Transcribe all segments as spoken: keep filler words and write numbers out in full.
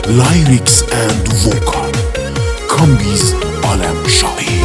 Lyrics and vocal Kambiz Alemşahi.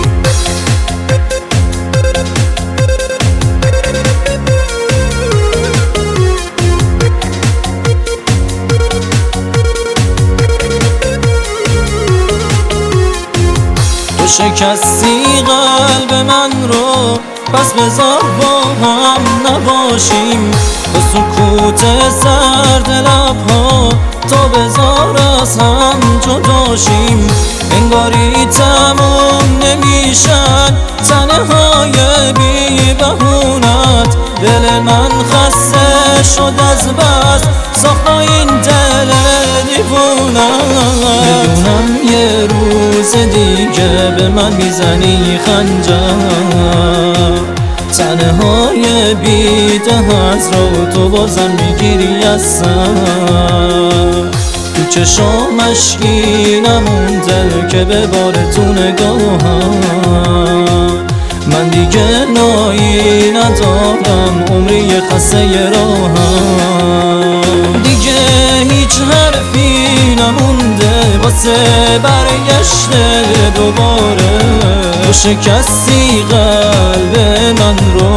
تو شکستی قلب من رو، پس بذار با هم نباشیم. تو سکوت سرد لبها، تو بذار از هم جداشیم. انگاری تموم نمیشن تنهای بی بهونت. دل من خسته شد از بس ساخت این دل دیوونت. میدونم یه روز دیگه به من میزنی خنجر، تنهای بیته از رو تو بازم میگیری از سر. تو چشام اشکی نمونده که بباره تو نگاهم. من دیگه نایی ندارم، عمری خسته راهم. دیگه هیچ حرفی نمونده واسه برگشت دوباره. تو شکستی قلب من رو،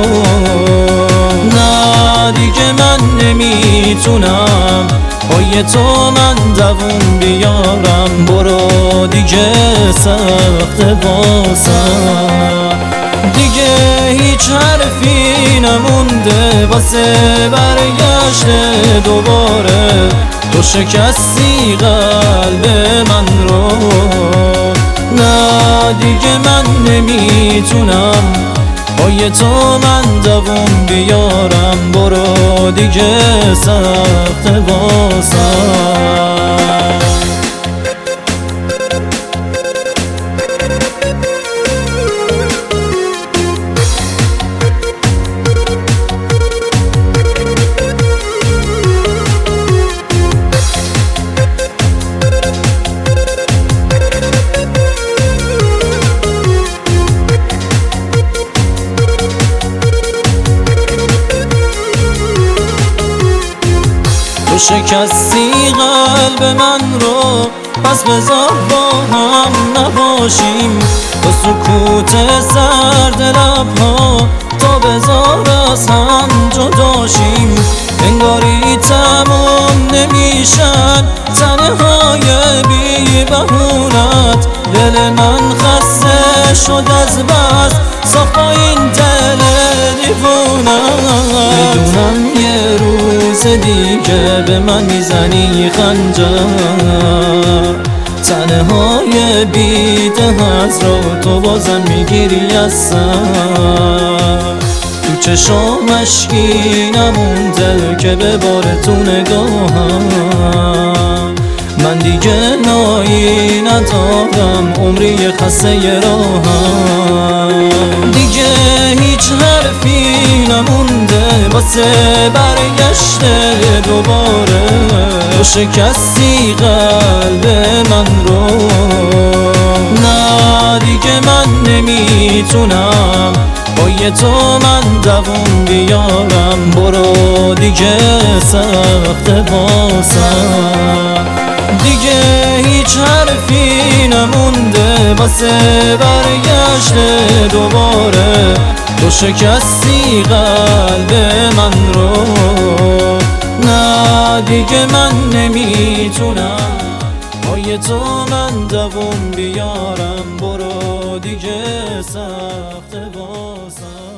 نه دیگه من نمیتونم پای تو من دووم بیارم. برو دیگه سخت واسم، دیگه هیچ حرفی نمونده واسه برگشت دوباره. تو شکستی قلب من رو، نه دیگه من نمیتونم پای تو من دووم بیارم. برو دیگه سخت واسم. تو شکستی قلب من رو، پس بذار با هم نباشیم. تو سکوت سرد لبها، تو بذار از هم جداشیم. انگاری تموم نمیشن تنهای بی بهونت. دل من خسته شد از بس ساخت این دل دیوونت. میدونم یه روز دیگه به من میزنی خنجر، تنهای بیته از رو تو بازم میگیری از سر. تو چشام اشکی نمونده که بباره تو نگاهم. من دیگه نایی ندارم، عمری خسته راهم. دیگه هیچ حرفی نمونده واسه برگشت دوباره. تو شکستی قلب من رو، نه دیگه من نمیتونم پای تو من دووم بیارم. برو دیگه سخت واسم، دیگه هیچ حرفی نمونده واسه برگشت دوباره. تو شکستی قلب من رو، نه دیگه من نمیتونم پای تو من دووم بیارم. برو دیگه سخت واسم.